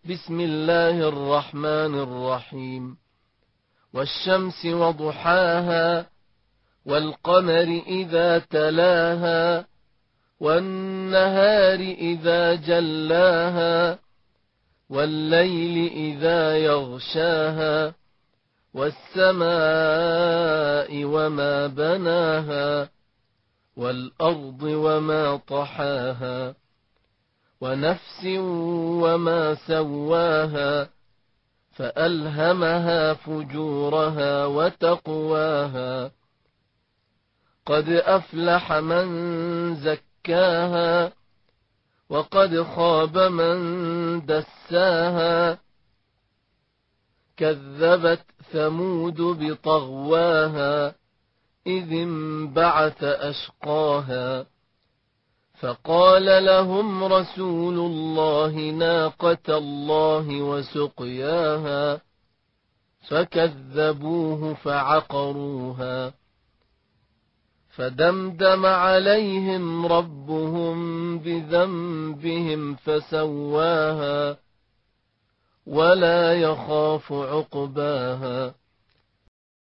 بسم الله الرحمن الرحيم والشمس وضحاها والقمر إذا تلاها والنهار إذا جلاها والليل إذا يغشاها والسماء وما بناها والأرض وما طحاها ونفس وما سواها فألهمها فجورها وتقواها قد أفلح من زكاها وقد خاب من دساها كذبت ثمود بطغواها إذ انبعث أشقاها فقال لهم رسول الله ناقة الله وسقياها فكذبوه فعقروها فدمدم عليهم ربهم بذنبهم فسواها ولا يخاف عقباها